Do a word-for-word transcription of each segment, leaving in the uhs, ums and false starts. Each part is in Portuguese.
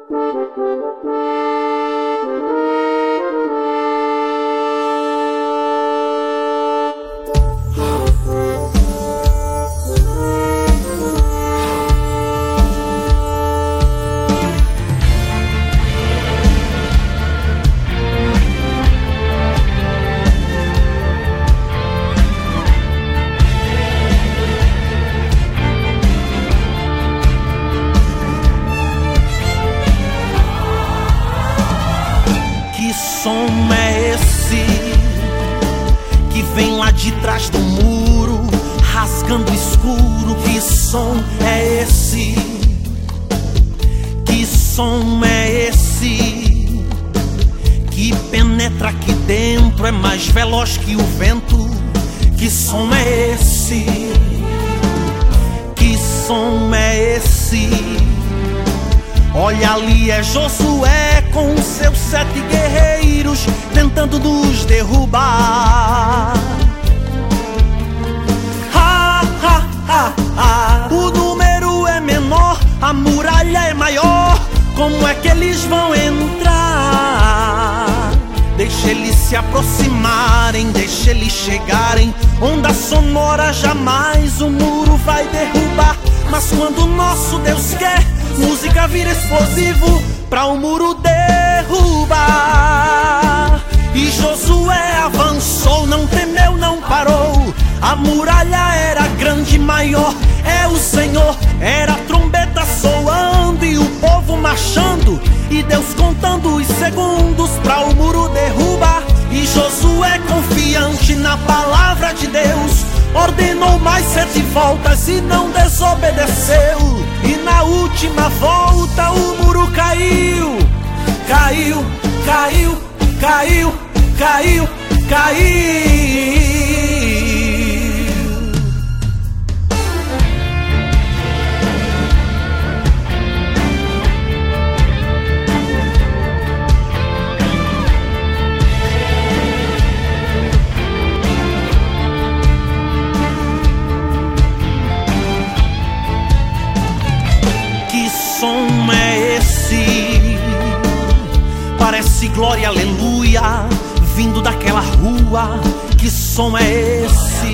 som é esse que vem lá de trás do muro, rasgando o escuro? Que som é esse? Que som é esse que penetra aqui dentro, é mais veloz que o vento? Que som é esse? Que som é esse? Olha, ali é Josué com seus sete guerreiros tentando nos derrubar. Ha, ha, ha, ha. O número é menor, a muralha é maior. Como é que eles vão entrar? Deixa eles se aproximarem, deixa eles chegarem. Onda sonora jamais o muro vai derrubar. Mas quando o nosso Deus quer, música vira explosivo pra o muro derrubar. E Josué avançou, não temeu, não parou. A muralha era grande, maior é o Senhor. Era a trombeta soando e o povo marchando, e Deus contando os segundos pra o muro derrubar. E Josué, confiante na palavra de Deus, ordenou mais sete voltas e não desobedeceu. E na última volta o muro caiu. Caiu, caiu, caiu, caiu, caiu. Som é esse? Parece glória, aleluia, vindo daquela rua. Que som é esse?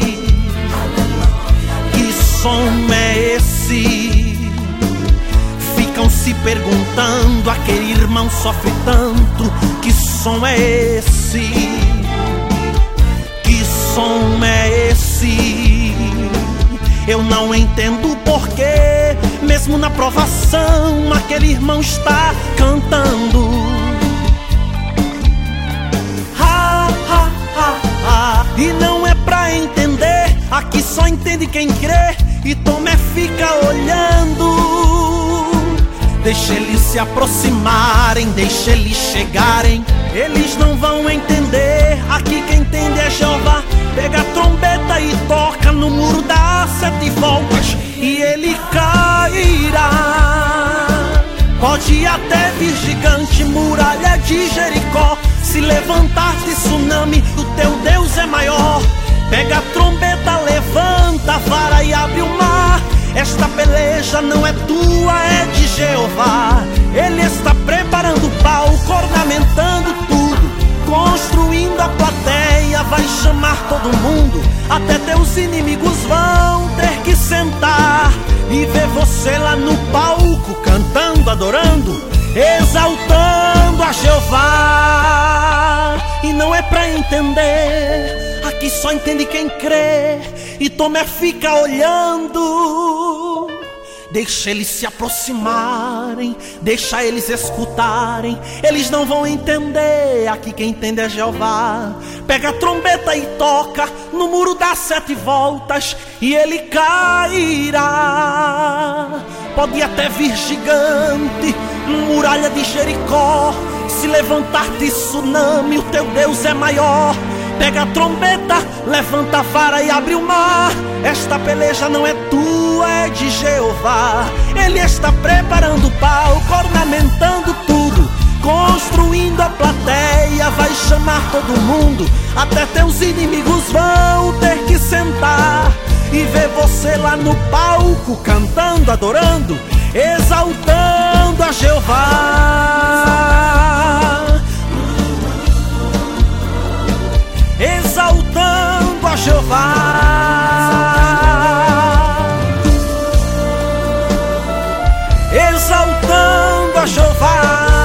Que som é esse? Ficam se perguntando, aquele irmão sofre tanto. Que som é esse? Que som é esse? Eu não entendo porquê, mesmo na provação, aquele irmão está cantando. Ha, ha, ha, ha. E não é pra entender, aqui só entende quem crê. E Tomé fica olhando. Deixa eles se aproximarem, deixa eles chegarem. Eles não vão entender, aqui quem entende é Jeová. Pega a trombeta e toca no muro, dá sete voltas e ele cairá. Pode até vir gigante, muralha de Jericó, se levantar de tsunami, o teu Deus é maior. Pega a trombeta, levanta a vara e abre o mar. Esta peleja não é tua, é de Jeová. Ele está preparando o palco, ornamentando tudo, construindo a plateia, vai chamar todo mundo. Até teus inimigos vão ter que sentar e ver você lá no palco, cantando, adorando, exaltando a Jeová. E não é pra entender, aqui só entende quem crê. E Tomé fica olhando. Deixa eles se aproximarem, deixa eles escutarem. Eles não vão entender, aqui quem entende é Jeová. Pega a trombeta e toca no muro, dá sete voltas e ele cairá. Pode até vir gigante, muralha de Jericó, se levantar de tsunami, o teu Deus é maior. Pega a trombeta, levanta a vara e abre o mar. Esta peleja não é tua, é de Jeová. Ele está preparando o palco, ornamentando tudo, construindo a plateia, vai chamar todo mundo. Até teus inimigos vão ter que sentar e ver você lá no palco, cantando, adorando, exaltando a Jeová. exaltando a Jeová. Exaltando a Jeová.